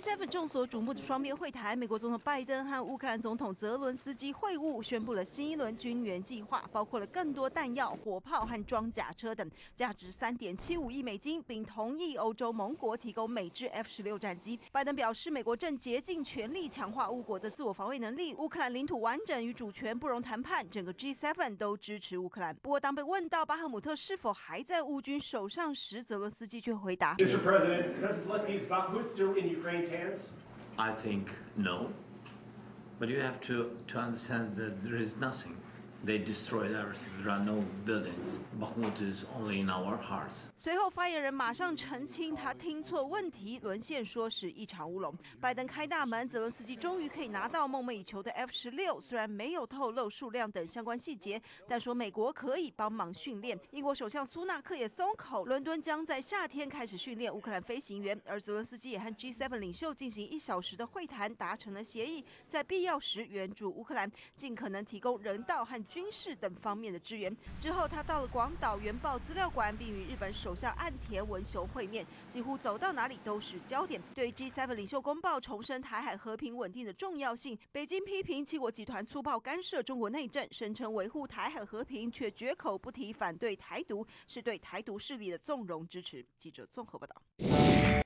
G7 众所瞩目的双边会谈，美国总统拜登和乌克兰总统泽伦斯基会晤，宣布了新一轮军援计划，包括了更多弹药、火炮和装甲车等，价值3.75亿美金，并同意欧洲盟国提供美制 F-16战机。拜登表示，美国正竭尽全力强化乌国的自我防卫能力，乌克兰领土完整与主权不容谈判，整个 G7 都支持乌克兰。不过，当被问到巴赫姆特是否还在乌军手上时，泽伦斯基却回答 Mr. President, President Zelensky, is Bakhmut still in Ukraine's hands? I think no. But you have to understand that there is nothing. They destroyed everything. There are no buildings. Bakhmut is only in our hearts. 随后，发言人马上澄清，他听错问题，沦陷说是一场乌龙。拜登开大门，泽伦斯基终于可以拿到梦寐以求的 F-16，虽然没有透露数量等相关细节，但说美国可以帮忙训练。英国首相苏纳克也松口，伦敦将在夏天开始训练乌克兰飞行员。而泽伦斯基也和 G7 领袖进行1小时的会谈，达成了协议，在必要时援助乌克兰，尽可能提供人道和军事等方面的支援。之后，他到了广岛原爆资料馆，并与日本首相岸田文雄会面，几乎走到哪里都是焦点。对于 G7 领袖公报重申台海和平稳定的重要性，北京批评七国集团粗暴干涉中国内政，声称维护台海和平，却绝口不提反对台独，是对台独势力的纵容支持。记者综合报道。